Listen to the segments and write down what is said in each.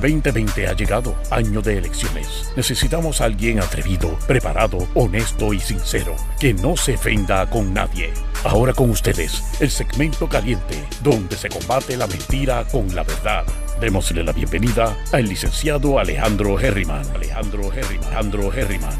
2020 ha llegado, año de elecciones. Necesitamos a alguien atrevido, preparado, honesto y sincero, que no se ofenda con nadie. Ahora con ustedes, el segmento caliente, donde se combate la mentira con la verdad. Démosle la bienvenida al licenciado Alejandro Herriman. Alejandro Herriman.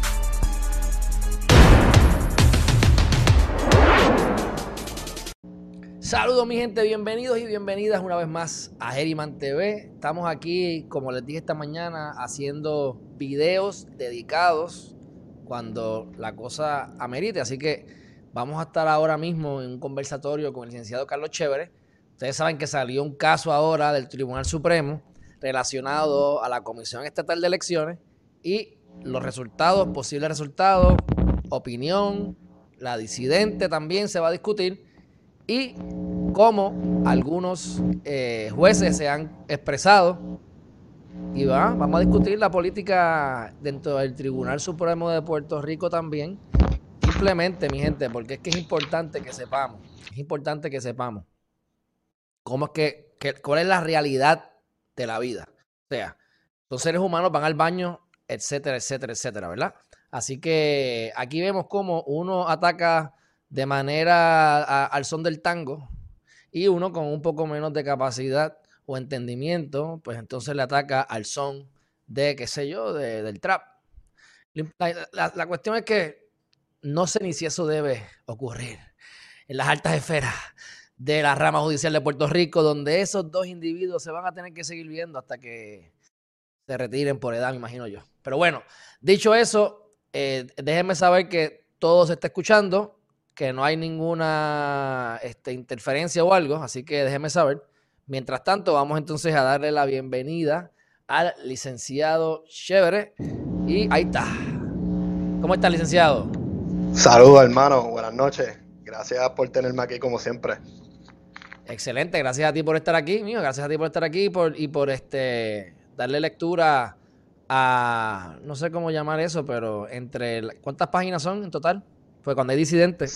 Saludos mi gente, bienvenidos y bienvenidas una vez más a Herriman TV. Estamos aquí, como les dije esta mañana, haciendo videos dedicados cuando la cosa amerite. Así que vamos a estar ahora mismo en un conversatorio con el licenciado Carlos Chévere. Ustedes saben que salió un caso ahora del Tribunal Supremo relacionado a la Comisión Estatal de Elecciones y los resultados, posibles resultados, opinión, la disidente también se va a discutir. Y cómo algunos jueces se han expresado. Y vamos a discutir la política dentro del Tribunal Supremo de Puerto Rico también. Simplemente, mi gente, porque es que es importante que sepamos. Es importante que sepamos cómo es cuál es la realidad de la vida. O sea, los seres humanos van al baño, etcétera, etcétera, etcétera, ¿verdad? Así que aquí vemos cómo uno ataca de manera al son del tango y uno con un poco menos de capacidad o entendimiento, pues entonces le ataca al son de, qué sé yo, del trap. La cuestión es que no sé ni si eso debe ocurrir en las altas esferas de la rama judicial de Puerto Rico, donde esos dos individuos se van a tener que seguir viendo hasta que se retiren por edad, me imagino yo. Pero bueno, dicho eso, déjenme saber que todo se está escuchando, que no hay ninguna interferencia o algo, así que déjenme saber. Mientras tanto, vamos entonces a darle la bienvenida al licenciado Chévere. Y ahí está. ¿Cómo está, licenciado? Saludos, hermano. Buenas noches. Gracias por tenerme aquí como siempre. Excelente. Gracias a ti por estar aquí, mío. Gracias a ti por estar aquí y por darle lectura a, no sé cómo llamar eso, pero ¿cuántas páginas son en total? Pues cuando hay disidentes.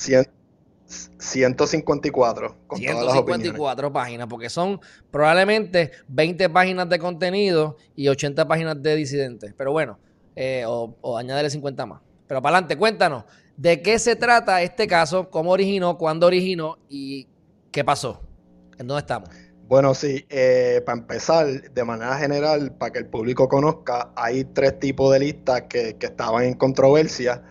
154 con 154 todas las opiniones. páginas, porque son probablemente 20 páginas de contenido y 80 páginas de disidentes. Pero bueno, o añadirle 50 más. Pero para adelante, cuéntanos, ¿de qué se trata este caso? ¿Cómo originó? ¿Cuándo originó? ¿Y qué pasó? ¿En dónde estamos? Bueno, sí, para empezar, de manera general, para que el público conozca, hay 3 tipos de listas que estaban en controversia.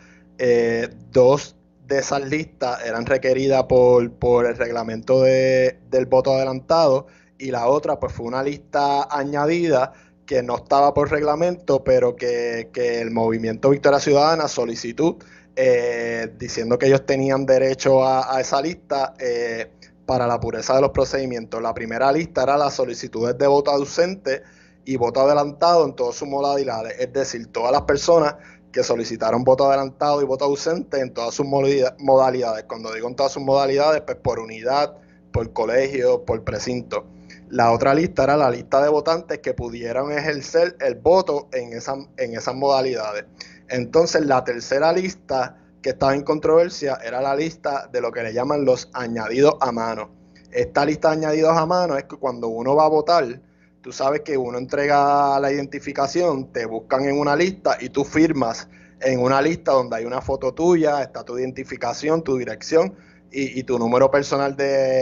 2 de esas listas eran requeridas por el reglamento del voto adelantado y la otra pues fue una lista añadida que no estaba por reglamento, pero que el Movimiento Victoria Ciudadana solicitó diciendo que ellos tenían derecho a esa lista para la pureza de los procedimientos. La primera lista era las solicitudes de voto ausente y voto adelantado en todas sus modalidades, es decir, todas las personas que solicitaron voto adelantado y voto ausente en todas sus modalidades. Cuando digo en todas sus modalidades, pues por unidad, por colegio, por precinto. La otra lista era la lista de votantes que pudieran ejercer el voto en esas modalidades. Entonces, la tercera lista que estaba en controversia era la lista de lo que le llaman los añadidos a mano. Esta lista de añadidos a mano es que cuando uno va a votar, tú sabes que uno entrega la identificación, te buscan en una lista y tú firmas en una lista donde hay una foto tuya, está tu identificación, tu dirección y tu número personal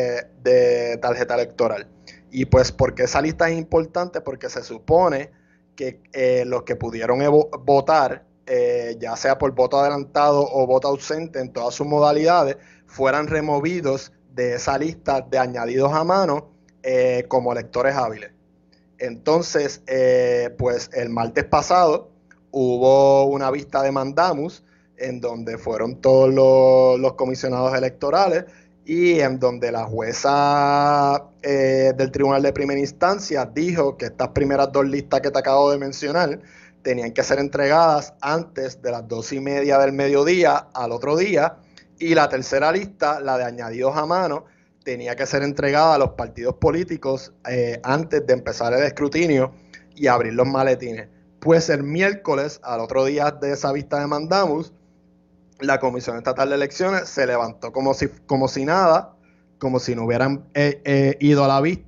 de tarjeta electoral. Y pues, ¿por qué esa lista es importante? Porque se supone que los que pudieron votar, ya sea por voto adelantado o voto ausente en todas sus modalidades, fueran removidos de esa lista de añadidos a mano como electores hábiles. Entonces, pues el martes pasado hubo una vista de mandamus en donde fueron todos los comisionados electorales y en donde la jueza del Tribunal de Primera Instancia dijo que estas primeras 2 listas que te acabo de mencionar tenían que ser entregadas antes de las 12:30 del mediodía al otro día, y la tercera lista, la de añadidos a mano, tenía que ser entregada a los partidos políticos antes de empezar el escrutinio y abrir los maletines. Pues el miércoles, al otro día de esa vista de mandamus, la Comisión Estatal de Elecciones se levantó como si nada, como si no hubieran ido a la vista,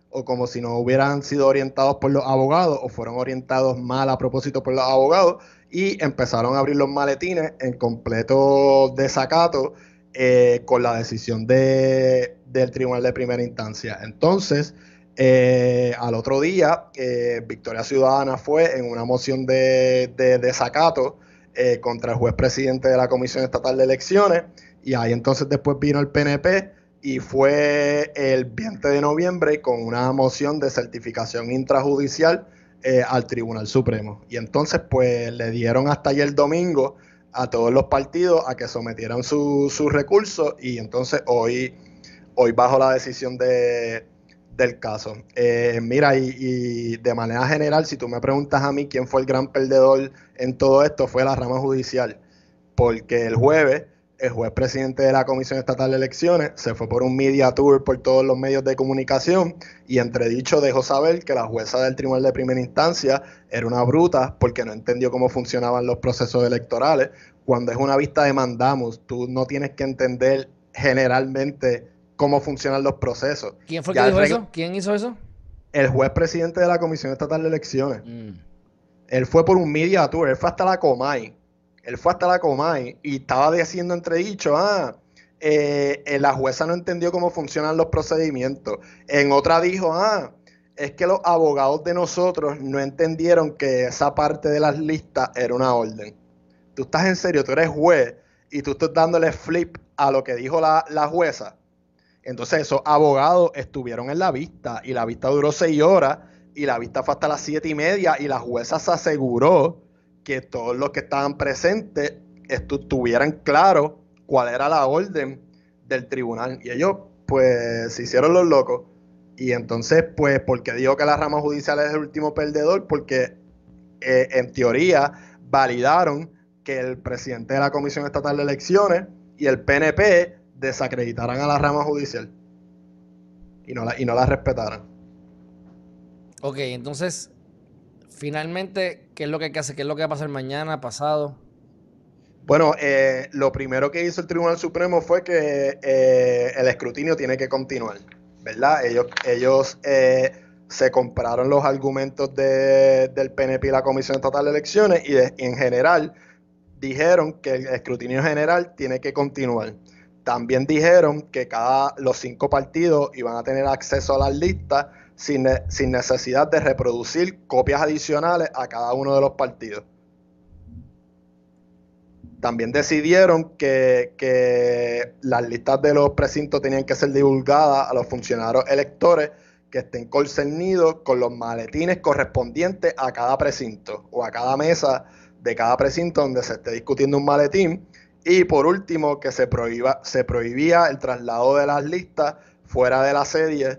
o como si no hubieran sido orientados por los abogados o fueron orientados mal a propósito por los abogados y empezaron a abrir los maletines en completo desacato con la decisión del Tribunal de Primera Instancia. Entonces, al otro día, Victoria Ciudadana fue en una moción de desacato contra el juez presidente de la Comisión Estatal de Elecciones, y ahí entonces después vino el PNP y fue el 20 de noviembre con una moción de certificación intrajudicial al Tribunal Supremo. Y entonces pues le dieron hasta ayer domingo a todos los partidos a que sometieran sus recursos, y entonces hoy bajo la decisión del caso. Mira, y de manera general, si tú me preguntas a mí quién fue el gran perdedor en todo esto, fue la rama judicial, porque el jueves, el juez presidente de la Comisión Estatal de Elecciones se fue por un media tour por todos los medios de comunicación y entredicho dejó saber que la jueza del Tribunal de Primera Instancia era una bruta porque no entendió cómo funcionaban los procesos electorales. Cuando es una vista de mandamus, tú no tienes que entender generalmente cómo funcionan los procesos. ¿Quién fue el que dijo eso? ¿Quién hizo eso? El juez presidente de la Comisión Estatal de Elecciones. Él fue por un media tour, él fue hasta la Comay. Y estaba diciendo entredicho, la jueza no entendió cómo funcionan los procedimientos. En otra dijo, es que los abogados de nosotros no entendieron que esa parte de las listas era una orden. Tú estás en serio, tú eres juez y tú estás dándole flip a lo que dijo la jueza. Entonces esos abogados estuvieron en la vista y la vista duró 6 horas y la vista fue hasta las 7:30 y la jueza se aseguró que todos los que estaban presentes tuvieran claro cuál era la orden del tribunal. Y ellos, pues, se hicieron los locos. Y entonces, pues, ¿por qué digo que la rama judicial es el último perdedor? Porque, en teoría, validaron que el presidente de la Comisión Estatal de Elecciones y el PNP desacreditaran a la rama judicial y no la respetaran. Ok, entonces, finalmente, ¿qué es lo que hay que hacer? ¿Qué es lo que va a pasar mañana, pasado? Bueno, lo primero que hizo el Tribunal Supremo fue que el escrutinio tiene que continuar, ¿verdad? Ellos se compraron los argumentos del PNP y la Comisión Estatal de Elecciones y en general dijeron que el escrutinio general tiene que continuar. También dijeron que los 5 partidos iban a tener acceso a las listas sin necesidad de reproducir copias adicionales a cada uno de los partidos. También decidieron que las listas de los precintos tenían que ser divulgadas a los funcionarios electores que estén concernidos con los maletines correspondientes a cada precinto o a cada mesa de cada precinto donde se esté discutiendo un maletín. Y por último, que se prohibía el traslado de las listas fuera de la sede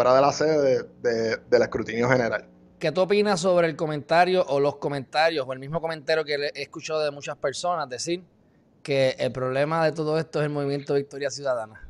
del escrutinio general. ¿Qué tú opinas sobre el comentario o los comentarios o el mismo comentario que he escuchado de muchas personas decir que el problema de todo esto es el movimiento Victoria Ciudadana?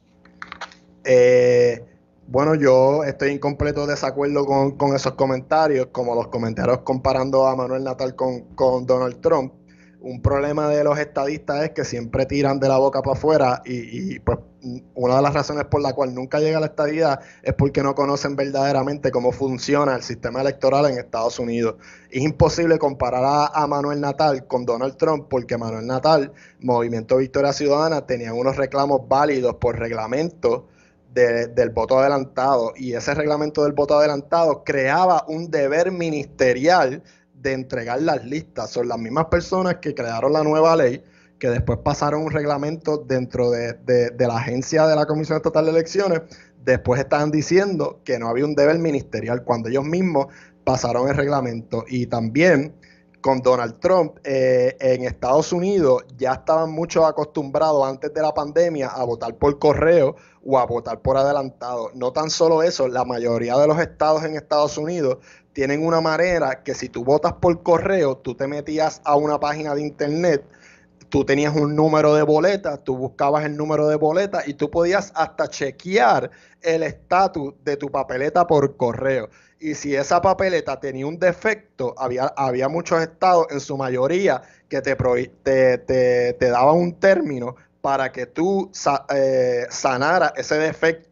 Bueno, yo estoy en completo desacuerdo con esos comentarios, como los comentarios comparando a Manuel Natal con Donald Trump. Un problema de los estadistas es que siempre tiran de la boca para afuera y pues una de las razones por la cual nunca llega a la estadidad es porque no conocen verdaderamente cómo funciona el sistema electoral en Estados Unidos. Es imposible comparar a Manuel Natal con Donald Trump porque Manuel Natal, Movimiento Victoria Ciudadana, tenían unos reclamos válidos por reglamento del voto adelantado, y ese reglamento del voto adelantado creaba un deber ministerial de entregar las listas. Son las mismas personas que crearon la nueva ley, que después pasaron un reglamento dentro de la agencia de la Comisión Estatal de Elecciones. Después estaban diciendo que no había un deber ministerial cuando ellos mismos pasaron el reglamento. Y también con Donald Trump en Estados Unidos ya estaban muchos acostumbrados antes de la pandemia a votar por correo o a votar por adelantado. No tan solo eso, la mayoría de los estados en Estados Unidos tienen una manera que si tú votas por correo, tú te metías a una página de internet, tú tenías un número de boleta, tú buscabas el número de boleta y tú podías hasta chequear el estatus de tu papeleta por correo. Y si esa papeleta tenía un defecto, había muchos estados, en su mayoría, que te daban un término para que tú sanaras ese defecto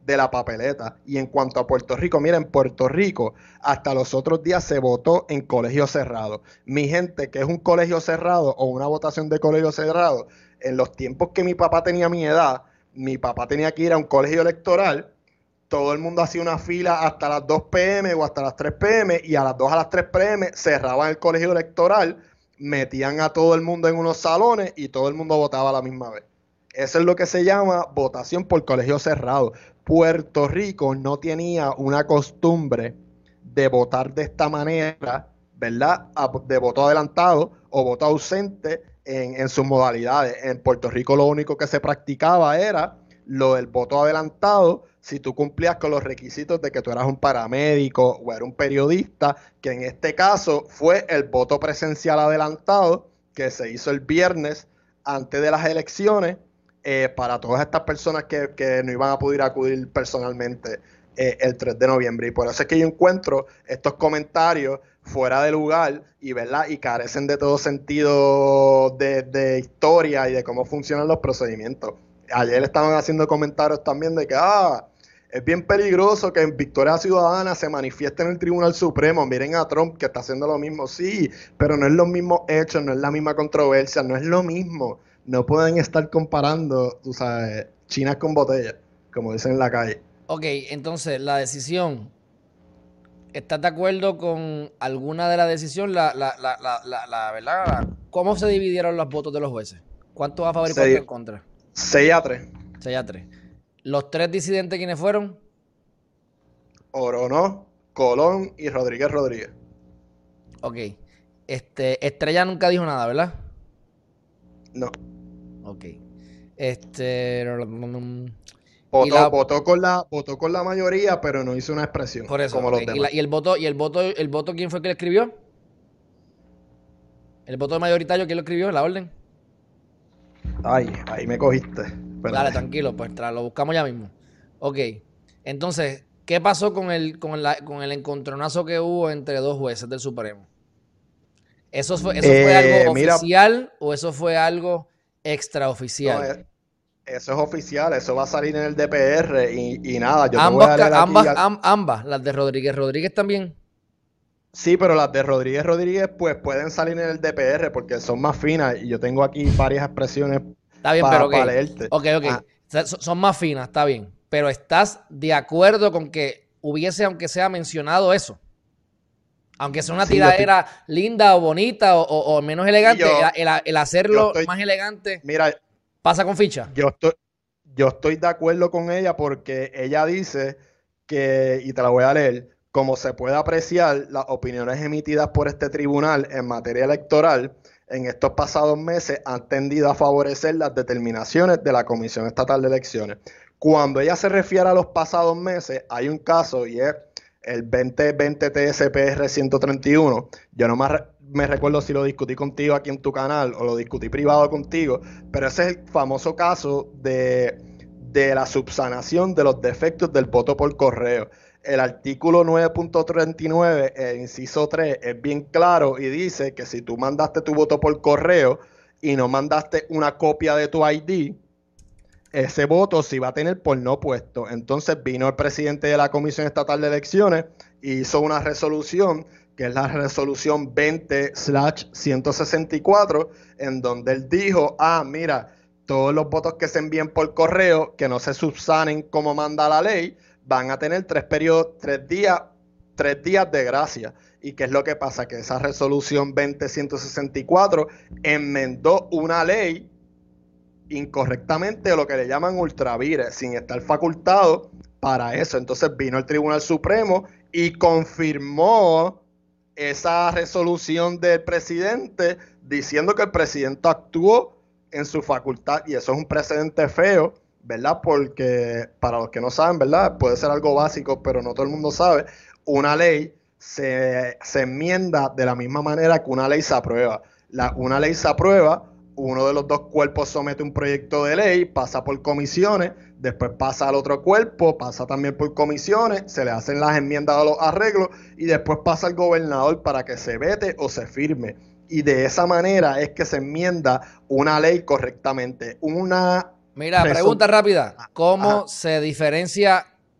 de la papeleta. Y en cuanto a Puerto Rico, miren, Puerto Rico hasta los otros días se votó en colegio cerrado. Mi gente, que es un colegio cerrado o una votación de colegio cerrado, en los tiempos que mi papá tenía mi edad, mi papá tenía que ir a un colegio electoral, todo el mundo hacía una fila hasta las 2 p.m. o hasta las 3 p.m. y a las 2 a las 3 p.m. cerraban el colegio electoral, metían a todo el mundo en unos salones y todo el mundo votaba a la misma vez. Eso es lo que se llama votación por colegio cerrado. Puerto Rico no tenía una costumbre de votar de esta manera, ¿verdad? De voto adelantado o voto ausente en sus modalidades. En Puerto Rico lo único que se practicaba era lo del voto adelantado si tú cumplías con los requisitos de que tú eras un paramédico o eras un periodista, que en este caso fue el voto presencial adelantado que se hizo el viernes antes de las elecciones para todas estas personas que no iban a poder acudir personalmente el 3 de noviembre. Y por eso es que yo encuentro estos comentarios fuera de lugar y, ¿verdad? Y carecen de todo sentido de historia y de cómo funcionan los procedimientos. Ayer estaban haciendo comentarios también de que es bien peligroso que en Victoria Ciudadana se manifieste en el Tribunal Supremo. Miren a Trump que está haciendo lo mismo. Sí, pero no es los mismos hechos, no es la misma controversia, no es lo mismo. No pueden estar comparando, tú sabes, chinas con botellas, como dicen en la calle. Ok, entonces la decisión, ¿estás de acuerdo con alguna de las decisiones? ¿Verdad? ¿Cómo se dividieron los votos de los jueces? ¿Cuántos a favor y cuántos en contra? 6-3. 6-3. ¿Los 3 disidentes quiénes fueron? Orono, Colón y Rodríguez Rodríguez. Ok. Estrella nunca dijo nada, ¿verdad? No. Ok. Votó con la mayoría, pero no hizo una expresión. Por eso. Como Okay. los demás. ¿Y el voto quién fue que lo escribió? ¿El voto mayoritario quién lo escribió en la orden? Ay, ahí me cogiste. Espérate. Dale, tranquilo, pues lo buscamos ya mismo. Ok. Entonces, ¿qué pasó con el encontronazo que hubo entre 2 jueces del Supremo? ¿Eso fue algo oficial o eso fue algo extraoficial? No, eso es oficial, eso va a salir en el DPR y nada, yo ambas, te voy a leer aquí. Ambas, las de Rodríguez también. Sí, pero las de Rodríguez Rodríguez pues pueden salir en el DPR porque son más finas y yo tengo aquí varias expresiones para leerte. Ok. Son más finas, está bien. Pero ¿estás de acuerdo con que hubiese, aunque sea mencionado eso? Aunque sea una tiradera linda o bonita o menos elegante, el hacerlo más elegante, mira, pasa con ficha. Yo estoy de acuerdo con ella porque ella dice que, y te la voy a leer, como se puede apreciar, las opiniones emitidas por este tribunal en materia electoral en estos pasados meses han tendido a favorecer las determinaciones de la Comisión Estatal de Elecciones. Cuando ella se refiere a los pasados meses, hay un caso y es el 2020 TSPR 131. Yo no me recuerdo si lo discutí contigo aquí en tu canal o lo discutí privado contigo, pero ese es el famoso caso de la subsanación de los defectos del voto por correo. El artículo 9.39, el inciso 3, es bien claro y dice que si tú mandaste tu voto por correo y no mandaste una copia de tu ID, ese voto se va a tener por no puesto. Entonces vino el presidente de la Comisión Estatal de Elecciones y hizo una resolución, que es la resolución 20/164, en donde él dijo, mira, todos los votos que se envíen por correo, que no se subsanen como manda la ley, van a tener 3 días de gracia. ¿Y qué es lo que pasa? Que esa resolución 20/164 enmendó una ley incorrectamente, lo que le llaman ultravires, sin estar facultado para eso. Entonces vino el Tribunal Supremo y confirmó esa resolución del presidente diciendo que el presidente actuó en su facultad, y eso es un precedente feo, ¿verdad? Porque para los que no saben, ¿verdad? Puede ser algo básico, pero no todo el mundo sabe. Una ley se enmienda de la misma manera que una ley se aprueba. Una ley se aprueba, uno de los 2 cuerpos somete un proyecto de ley, pasa por comisiones, después pasa al otro cuerpo, pasa también por comisiones, se le hacen las enmiendas a los arreglos y después pasa al gobernador para que se vete o se firme. Y de esa manera es que se enmienda una ley correctamente. Mira, pregunta rápida. ¿Cómo se diferencia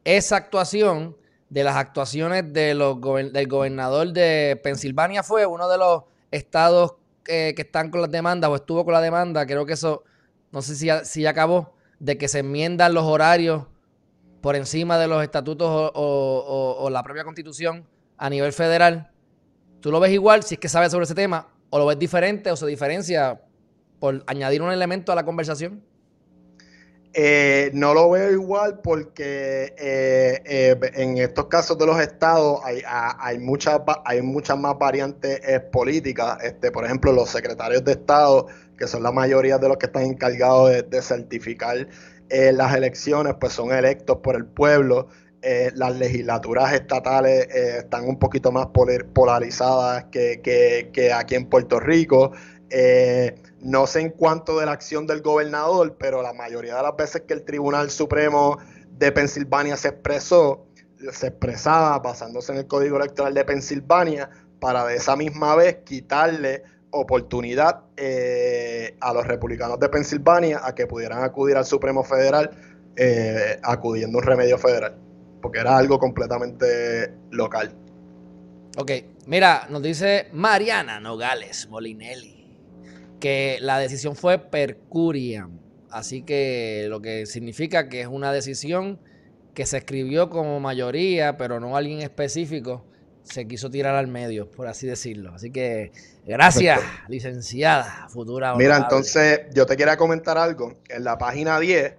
esa actuación de las actuaciones de del gobernador de Pensilvania. Fue uno de los estados que están con las demandas o estuvo con la demanda. Creo que eso, no sé si ya acabó, de que se enmiendan los horarios por encima de los estatutos o la propia constitución a nivel federal. ¿Tú lo ves igual, si es que sabes sobre ese tema, o lo ves diferente o se diferencia por añadir un elemento a la conversación? No lo veo igual porque en estos casos de los estados hay muchas más variantes políticas. Por ejemplo, los secretarios de estado, que son la mayoría de los que están encargados de certificar las elecciones, pues son electos por el pueblo. Las legislaturas estatales están un poquito más polarizadas que aquí en Puerto Rico. No sé en cuanto de la acción del gobernador, pero la mayoría de las veces que el Tribunal Supremo de Pensilvania se expresaba basándose en el Código Electoral de Pensilvania para de esa misma vez quitarle oportunidad a los republicanos de Pensilvania a que pudieran acudir al Supremo Federal acudiendo a un remedio federal, porque era algo completamente local. Ok, mira, nos dice Mariana Nogales Molinelli que la decisión fue per curiam, así que lo que significa que es una decisión que se escribió como mayoría, pero no alguien específico se quiso tirar al medio, por así decirlo. Así que gracias, perfecto, licenciada, futura honorable. Mira, entonces yo te quería comentar algo. En la página 10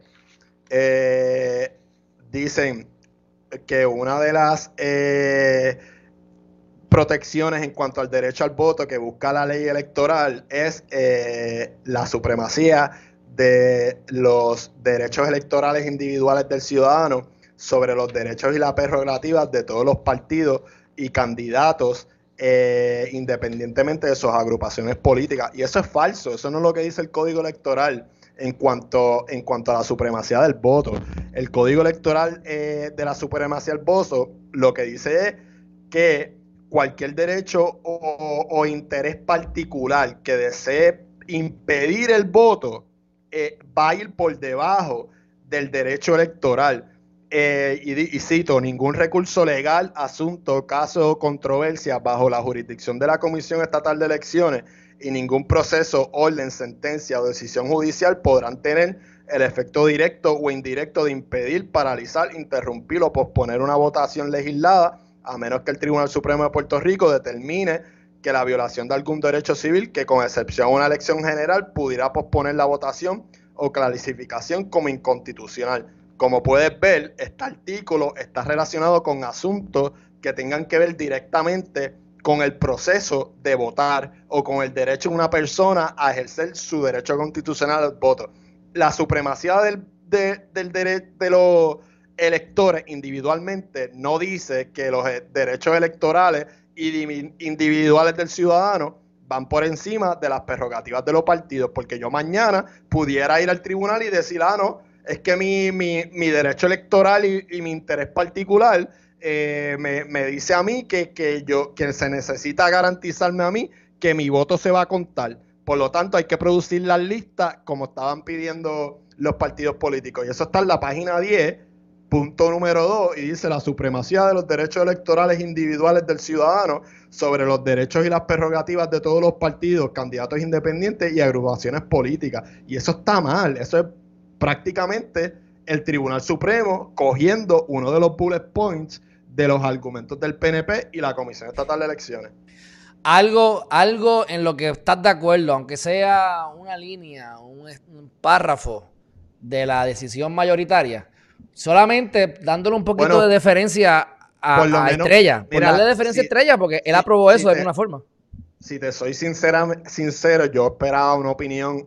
dicen que una de las protecciones en cuanto al derecho al voto que busca la ley electoral es la supremacía de los derechos electorales individuales del ciudadano sobre los derechos y las prerrogativas de todos los partidos y candidatos independientemente de sus agrupaciones políticas. Y eso es falso, eso no es lo que dice el Código Electoral en cuanto a la supremacía del voto. El Código Electoral de la supremacía del voto lo que dice es que cualquier derecho o interés particular que desee impedir el voto va a ir por debajo del derecho electoral. Y cito, ningún recurso legal, asunto, caso o controversia bajo la jurisdicción de la Comisión Estatal de Elecciones y ningún proceso, orden, sentencia o decisión judicial podrán tener el efecto directo o indirecto de impedir, paralizar, interrumpir o posponer una votación legislada, a menos que el Tribunal Supremo de Puerto Rico determine que la violación de algún derecho civil, que con excepción a una elección general, pudiera posponer la votación o clasificación como inconstitucional. Como puedes ver, este artículo está relacionado con asuntos que tengan que ver directamente con el proceso de votar o con el derecho de una persona a ejercer su derecho constitucional al voto. La supremacía de los electores individualmente no dice que los derechos electorales individuales del ciudadano van por encima de las prerrogativas de los partidos, porque yo mañana pudiera ir al tribunal y decir, no, es que mi derecho electoral y mi interés particular me dice a mí que se necesita garantizarme a mí que mi voto se va a contar. Por lo tanto, hay que producir las listas como estaban pidiendo los partidos políticos. Y eso está en la página 10, punto número 2, y dice la supremacía de los derechos electorales individuales del ciudadano sobre los derechos y las prerrogativas de todos los partidos, candidatos independientes y agrupaciones políticas. Y eso está mal, eso es prácticamente el Tribunal Supremo cogiendo uno de los bullet points de los argumentos del PNP y la Comisión Estatal de Elecciones. Algo en lo que estás de acuerdo, aunque sea una línea, un párrafo de la decisión mayoritaria, solamente dándole un poquito de deferencia a menos, Estrella. Por darle deferencia a Estrella, porque él aprobó eso de alguna forma. Si te soy sincero, yo esperaba una opinión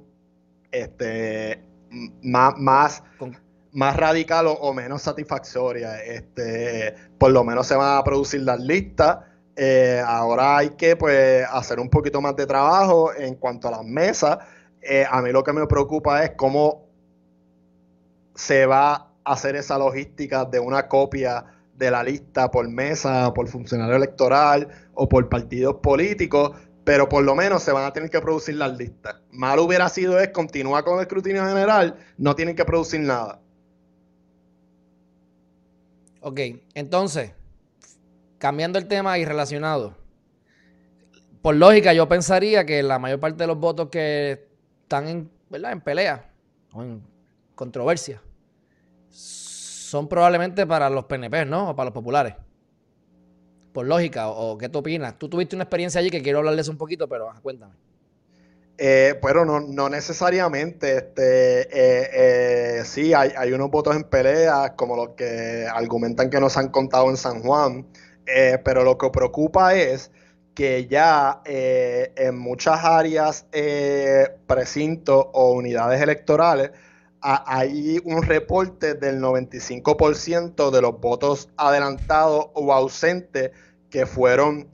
más radical o menos satisfactoria. Por lo menos se van a producir las listas. Ahora hay que hacer un poquito más de trabajo en cuanto a las mesas. A mí lo que me preocupa es cómo se va a hacer esa logística de una copia de la lista por mesa, por funcionario electoral o por partidos políticos, pero por lo menos se van a tener que producir las listas. Mal hubiera sido continuar con el escrutinio general, no tienen que producir nada. Ok, entonces, cambiando el tema y relacionado, por lógica yo pensaría que la mayor parte de los votos que están en, ¿verdad?, en pelea o en controversia son probablemente para los PNP, ¿no? O para los populares. Por lógica, o ¿qué tú opinas? Tú tuviste una experiencia allí que quiero hablarles un poquito, pero cuéntame. Pero no necesariamente. Sí, hay unos votos en pelea, como los que argumentan que no se han contado en San Juan, pero lo que preocupa es que ya en muchas áreas, precintos o unidades electorales, hay un reporte del 95% de los votos adelantados o ausentes que fueron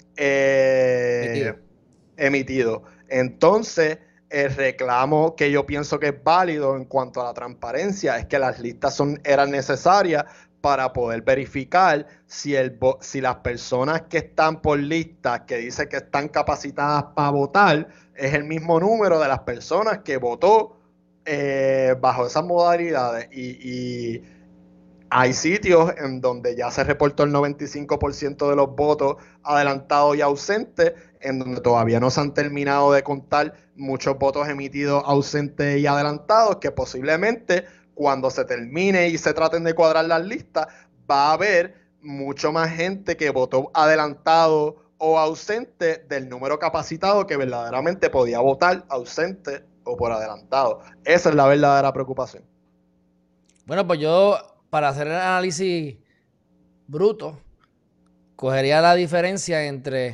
emitidos. Entonces, el reclamo que yo pienso que es válido en cuanto a la transparencia es que las listas eran necesarias para poder verificar si las personas que están por listas que dicen que están capacitadas para votar es el mismo número de las personas que votó bajo esas modalidades. Y hay sitios en donde ya se reportó el 95% de los votos adelantados y ausentes, en donde todavía no se han terminado de contar muchos votos emitidos ausentes y adelantados, que posiblemente cuando se termine y se traten de cuadrar las listas, va a haber mucho más gente que votó adelantado o ausente del número capacitado que verdaderamente podía votar ausente o por adelantado. Esa es la verdadera preocupación. Bueno, pues yo, para hacer el análisis bruto, cogería la diferencia entre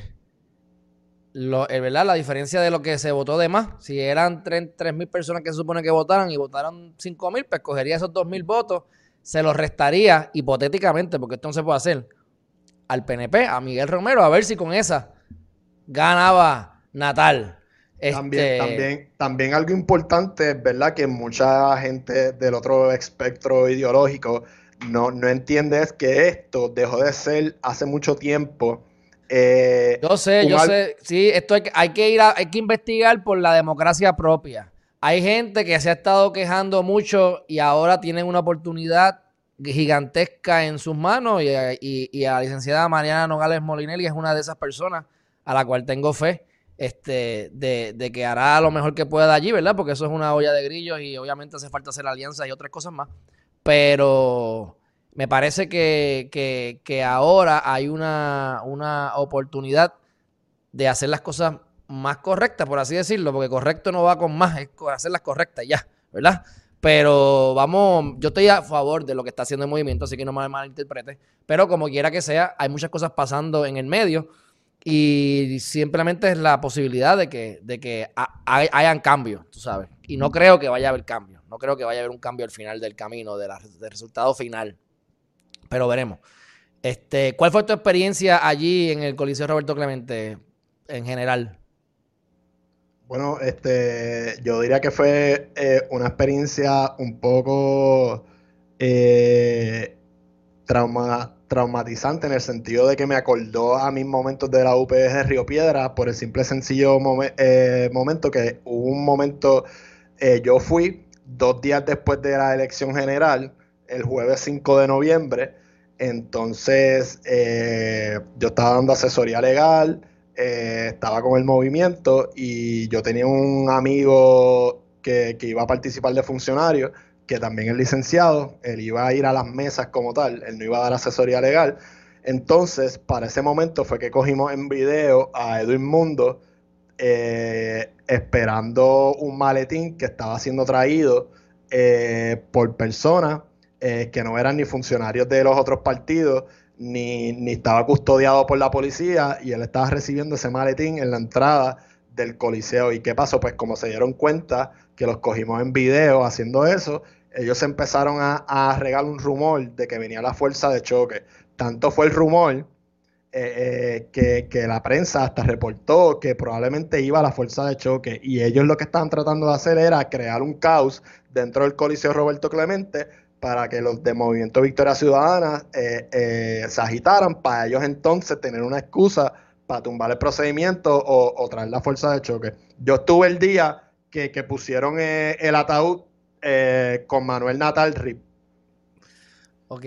¿verdad? La diferencia de lo que se votó de más. Si eran 3.000 personas que se supone que votaran y votaron 5.000, pues cogería esos 2.000 votos, se los restaría hipotéticamente, porque esto no se puede hacer, al PNP, a Miguel Romero, a ver si con esa ganaba Natal. También algo importante es, ¿verdad?, que mucha gente del otro espectro ideológico no entiende es que esto dejó de ser hace mucho tiempo. Yo sé, sí, esto hay que investigar por la democracia propia. Hay gente que se ha estado quejando mucho y ahora tienen una oportunidad gigantesca en sus manos y a la licenciada Mariana Nogales Molinelli es una de esas personas a la cual tengo fe de que hará lo mejor que pueda allí, ¿verdad? Porque eso es una olla de grillos y obviamente hace falta hacer alianzas y otras cosas más. Pero me parece que ahora hay una oportunidad de hacer las cosas más correctas, por así decirlo, porque correcto no va con más, es hacerlas correctas ya, ¿verdad? Pero yo estoy a favor de lo que está haciendo el movimiento, así que no me malinterprete, pero como quiera que sea, hay muchas cosas pasando en el medio y simplemente es la posibilidad de que hayan cambios, tú sabes, y no creo que vaya a haber cambios, no creo que vaya a haber un cambio al final del camino, del resultado final, pero veremos. ¿Cuál fue tu experiencia allí en el Coliseo Roberto Clemente en general? Bueno, yo diría que fue una experiencia un poco traumatizante en el sentido de que me acordó a mis momentos de la UPS de Río Piedras por el simple sencillo momento que hubo un momento, yo fui 2 días después de la elección general, el jueves 5 de noviembre, entonces yo estaba dando asesoría legal, estaba con el movimiento y yo tenía un amigo que iba a participar de funcionario, que también es licenciado, él iba a ir a las mesas como tal, él no iba a dar asesoría legal. Entonces, para ese momento fue que cogimos en video a Edwin Mundo esperando un maletín que estaba siendo traído por personas que no eran ni funcionarios de los otros partidos, ni estaba custodiado por la policía, y él estaba recibiendo ese maletín en la entrada del Coliseo. ¿Y qué pasó? Pues como se dieron cuenta que los cogimos en video haciendo eso, ellos empezaron a regar un rumor de que venía la fuerza de choque. Tanto fue el rumor que la prensa hasta reportó que probablemente iba la fuerza de choque, y ellos lo que estaban tratando de hacer era crear un caos dentro del Coliseo Roberto Clemente para que los de Movimiento Victoria Ciudadana se agitaran, para ellos entonces tener una excusa para tumbar el procedimiento o traer la fuerza de choque. Yo estuve el día que pusieron el ataúd con Manuel Natal Rip. Ok,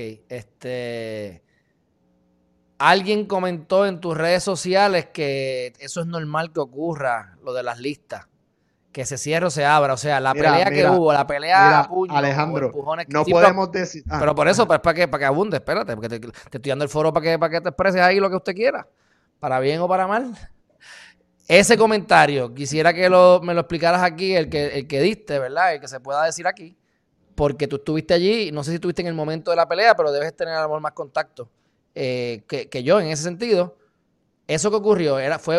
alguien comentó en tus redes sociales que eso es normal que ocurra, lo de las listas, que se cierre o se abra, o sea, la pelea que hubo, la pelea a puño o Alejandro, empujones, no sí, podemos decir... pero por eso, pues para que abunde, espérate, porque te estoy dando el foro para que te expreses ahí lo que usted quiera, para bien o para mal. Ese comentario, quisiera que me lo explicaras aquí, el que diste, ¿verdad? El que se pueda decir aquí, porque tú estuviste allí, no sé si estuviste en el momento de la pelea, pero debes tener a lo mejor más contacto que yo en ese sentido. Eso que ocurrió,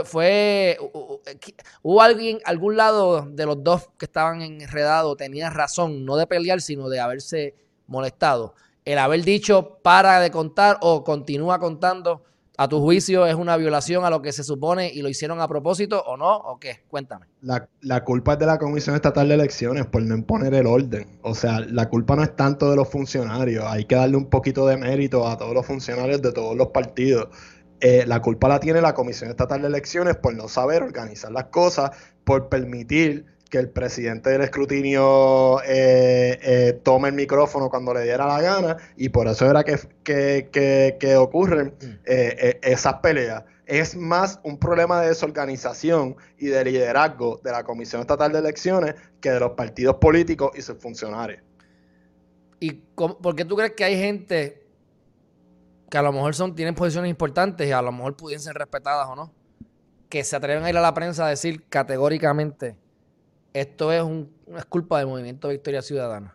¿hubo algún lado de los dos que estaban enredados tenía razón, no de pelear, sino de haberse molestado? El haber dicho para de contar o continúa contando, a tu juicio, ¿es una violación a lo que se supone y lo hicieron a propósito o no? ¿O qué? Cuéntame. La culpa es de la Comisión Estatal de Elecciones por no imponer el orden. O sea, la culpa no es tanto de los funcionarios. Hay que darle un poquito de mérito a todos los funcionarios de todos los partidos. La culpa la tiene la Comisión Estatal de Elecciones por no saber organizar las cosas, por permitir que el presidente del escrutinio tome el micrófono cuando le diera la gana, y por eso era que ocurren esas peleas. Es más un problema de desorganización y de liderazgo de la Comisión Estatal de Elecciones que de los partidos políticos y sus funcionarios. ¿Y por qué tú crees que hay gente que a lo mejor tienen posiciones importantes y a lo mejor pudiesen ser respetadas o no, que se atreven a ir a la prensa a decir categóricamente esto es es culpa del Movimiento Victoria Ciudadana?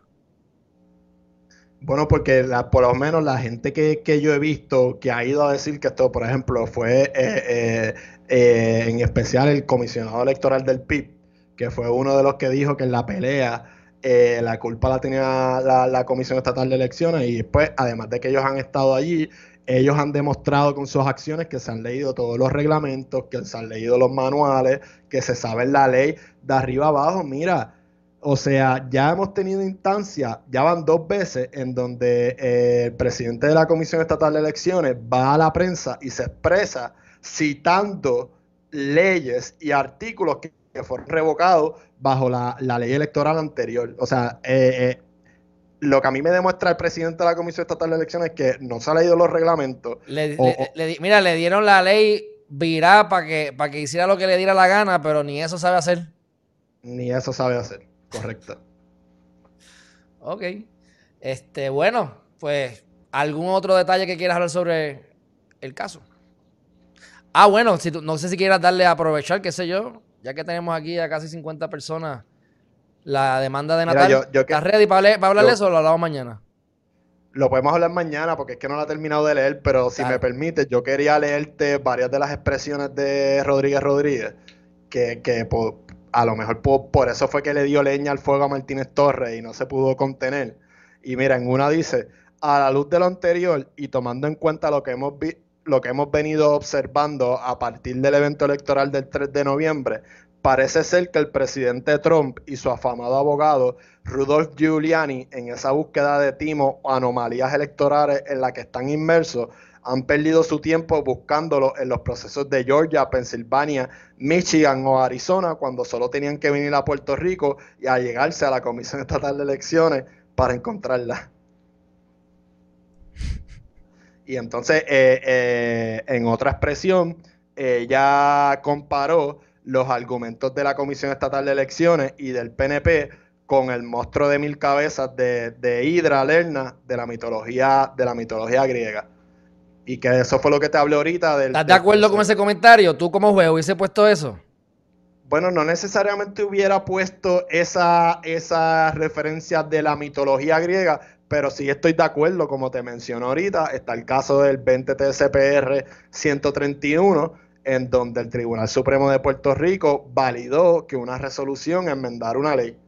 Bueno, porque por lo menos la gente que yo he visto que ha ido a decir que esto, por ejemplo, fue en especial el comisionado electoral del PIB, que fue uno de los que dijo que en la pelea la culpa la tenía la Comisión Estatal de Elecciones, y después, además de que ellos han estado allí, ellos han demostrado con sus acciones que se han leído todos los reglamentos, que se han leído los manuales, que se sabe la ley de arriba abajo. Mira, o sea, ya hemos tenido instancias, ya van 2 veces en donde el presidente de la Comisión Estatal de Elecciones va a la prensa y se expresa citando leyes y artículos que fueron revocados bajo la ley electoral anterior. O sea, lo que a mí me demuestra el presidente de la Comisión Estatal de Elecciones es que no se ha leído los reglamentos. Mira, le dieron la ley virá para que hiciera lo que le diera la gana, pero ni eso sabe hacer. Ni eso sabe hacer. Correcto. Ok. Bueno, pues, ¿algún otro detalle que quieras hablar sobre el caso? Bueno, no sé si quieras darle a aprovechar, qué sé yo, ya que tenemos aquí a casi 50 personas, la demanda de Natal. ¿Estás ready para hablar de eso o lo hablamos mañana? Lo podemos hablar mañana porque es que no lo he terminado de leer, pero si me permites, yo quería leerte varias de las expresiones de Rodríguez, que a lo mejor por eso fue que le dio leña al fuego a Martínez Torres y no se pudo contener. Y mira, en una dice: a la luz de lo anterior y tomando en cuenta lo que hemos venido observando a partir del evento electoral del 3 de noviembre, parece ser que el presidente Trump y su afamado abogado Rudolph Giuliani, en esa búsqueda de timo o anomalías electorales en la que están inmersos, han perdido su tiempo buscándolo en los procesos de Georgia, Pensilvania, Michigan o Arizona, cuando solo tenían que venir a Puerto Rico y allegarse a la Comisión Estatal de Elecciones para encontrarla. Y entonces, en otra expresión, ella comparó los argumentos de la Comisión Estatal de Elecciones y del PNP con el monstruo de 1000 cabezas de Hidra, Lerna, de la mitología griega. Y que eso fue lo que te hablé ahorita. ¿Estás de acuerdo con ese comentario? ¿Tú como juez hubiese puesto eso? Bueno, no necesariamente hubiera puesto esa referencia de la mitología griega, pero sí estoy de acuerdo, como te mencioné ahorita, está el caso del 20 TCPR 131, en donde el Tribunal Supremo de Puerto Rico validó que una resolución enmendara una ley.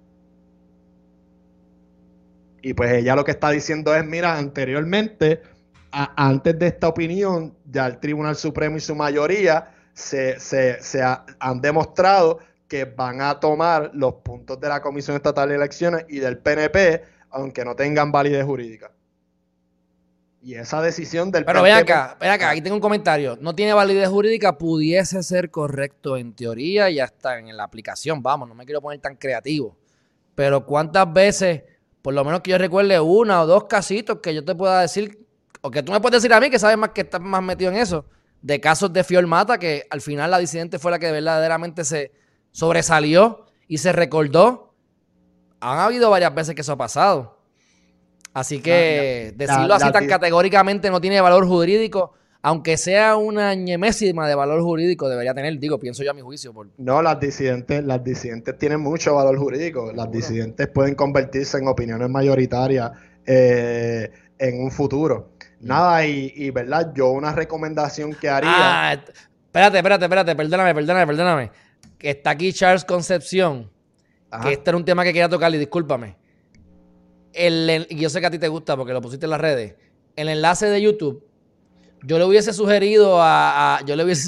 Y pues ella lo que está diciendo es, mira, anteriormente, antes de esta opinión, ya el Tribunal Supremo y su mayoría han demostrado que van a tomar los puntos de la Comisión Estatal de Elecciones y del PNP, aunque no tengan validez jurídica. Y esa decisión del PNP... Pero ven acá, aquí tengo un comentario. No tiene validez jurídica, pudiese ser correcto en teoría y hasta en la aplicación. Vamos, no me quiero poner tan creativo. Pero ¿cuántas veces por lo menos que yo recuerde 1 o 2 casitos que yo te pueda decir, o que tú me puedes decir a mí que sabes más, que estás más metido en eso, de casos de Fior Mata, que al final la disidente fue la que verdaderamente se sobresalió y se recordó. Han habido varias veces que eso ha pasado. Así que decirlo así tan categóricamente no tiene valor jurídico, aunque sea una ñemésima de valor jurídico, debería tener, pienso yo a mi juicio. No, las disidentes tienen mucho valor jurídico. Las disidentes pueden convertirse en opiniones mayoritarias en un futuro. Nada, y verdad, yo una recomendación que haría... Espérate, perdóname. Que está aquí Charles Concepción, que este era un tema que quería tocar y discúlpame. Y yo sé que a ti te gusta porque lo pusiste en las redes. El enlace de YouTube, yo le hubiese sugerido al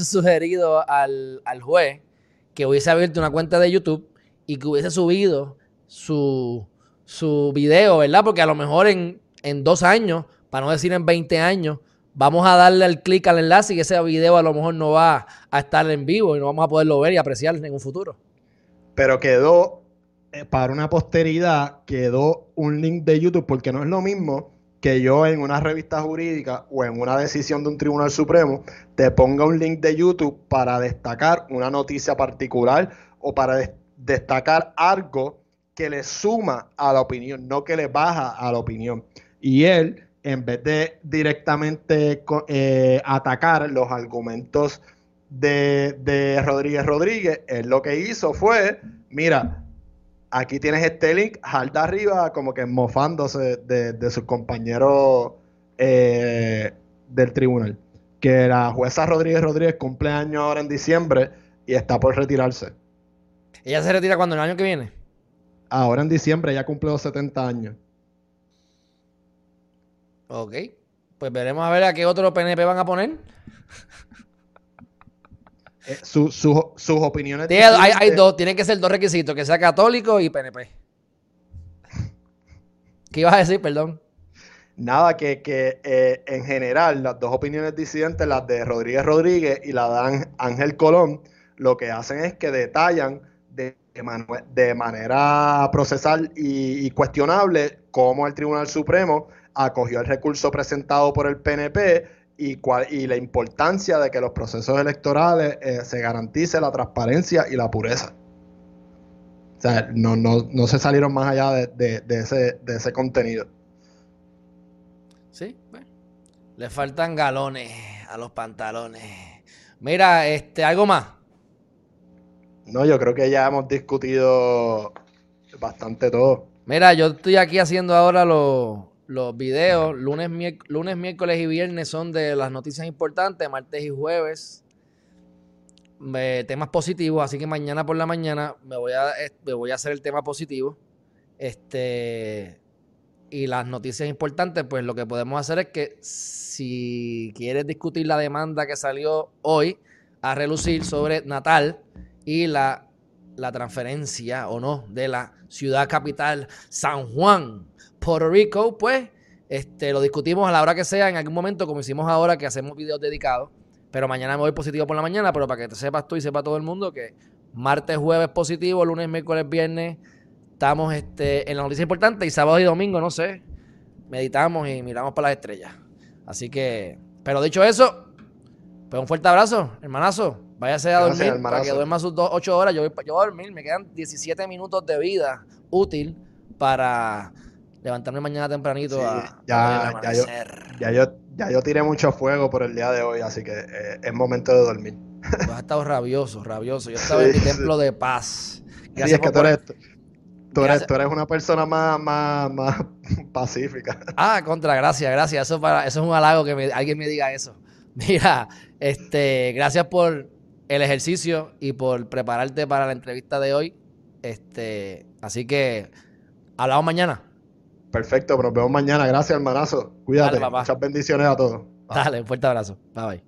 juez que hubiese abierto una cuenta de YouTube y que hubiese subido su video, ¿verdad? Porque a lo mejor en 2 años, para no decir en 20 años, vamos a darle el clic al enlace y ese video a lo mejor no va a estar en vivo y no vamos a poderlo ver y apreciar en un futuro. Pero quedó, para una posteridad, quedó un link de YouTube, porque no es lo mismo que yo en una revista jurídica o en una decisión de un tribunal supremo te ponga un link de YouTube para destacar una noticia particular o para destacar algo que le suma a la opinión, no que le baja a la opinión. Y él, en vez de directamente atacar los argumentos de Rodríguez, él lo que hizo fue, mira, aquí tienes este link, jalda arriba, como que mofándose de sus compañeros del tribunal. Que la jueza Rodríguez cumple años ahora en diciembre y está por retirarse. ¿Ella se retira cuándo? ¿El año que viene? Ahora en diciembre ya cumple los 70 años. Ok, pues veremos a ver a qué otro PNP van a poner. Sus opiniones... Hay 2, tienen que ser 2 requisitos, que sea católico y PNP. ¿Qué ibas a decir? Perdón. Nada, que en general las 2 opiniones disidentes, las de Rodríguez y la de Ángel Colón, lo que hacen es que detallan de manera procesal y cuestionable cómo el Tribunal Supremo acogió el recurso presentado por el PNP y la importancia de que los procesos electorales se garantice la transparencia y la pureza. O sea, no se salieron más allá de ese contenido. Sí, bueno. Le faltan galones a los pantalones. Mira, algo más. No, yo creo que ya hemos discutido bastante todo. Mira, yo estoy aquí haciendo ahora los videos. Lunes, miércoles y viernes son de las noticias importantes. Martes y jueves temas positivos. Así que mañana por la mañana me voy a hacer el tema positivo. Y las noticias importantes, pues lo que podemos hacer es que si quieres discutir la demanda que salió hoy a relucir sobre Natal y la transferencia o no de la ciudad capital San Juan, Puerto Rico, pues lo discutimos a la hora que sea, en algún momento, como hicimos ahora, que hacemos videos dedicados. Pero mañana me voy positivo por la mañana, pero para que te sepas tú y sepa todo el mundo que martes, jueves positivo, lunes, miércoles, viernes estamos en la noticia importante y sábado y domingo, no sé, meditamos y miramos para las estrellas. Así que, pero dicho eso, pues un fuerte abrazo, hermanazo. Váyase a dormir, hermanazo, para que duerma sus 8 horas. Yo voy a dormir, me quedan 17 minutos de vida útil para levantarme mañana tempranito. Sí, ya yo tiré mucho fuego por el día de hoy, así que es momento de dormir. Tú has estado rabioso. Yo estaba en mi templo de paz. Gracias, sí, es que tú eres una persona más pacífica. Gracias. Eso es un halago que alguien me diga eso. Mira, gracias por el ejercicio y por prepararte para la entrevista de hoy. Así que hablamos mañana. Perfecto, pero nos vemos mañana. Gracias, hermanazo. Cuídate. Dale, papá. Muchas bendiciones a todos. Dale, un fuerte abrazo. Bye.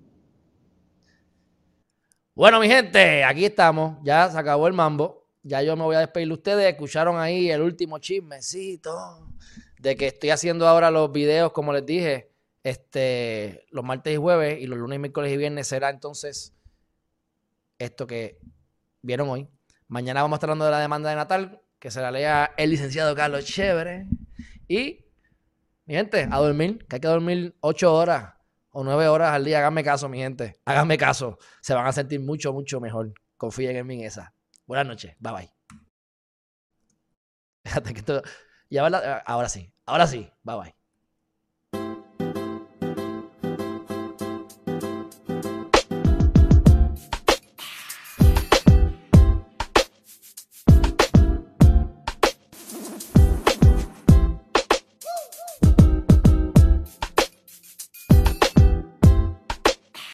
Bueno, mi gente, aquí estamos. Ya se acabó el mambo. Ya yo me voy a despedir de ustedes. Escucharon ahí el último chismecito de que estoy haciendo ahora los videos, como les dije, los martes y jueves, y los lunes, miércoles y viernes será entonces esto que vieron hoy. Mañana vamos a estar hablando de la demanda de Natal, que se la lea el licenciado Carlos Chévere. Y, mi gente, a dormir, que hay que dormir 8 horas o 9 horas al día. Háganme caso, mi gente. Háganme caso. Se van a sentir mucho, mucho mejor. Confíen en mí en esa. Buenas noches. Bye, bye. Fíjate que esto... ahora sí. Bye, bye.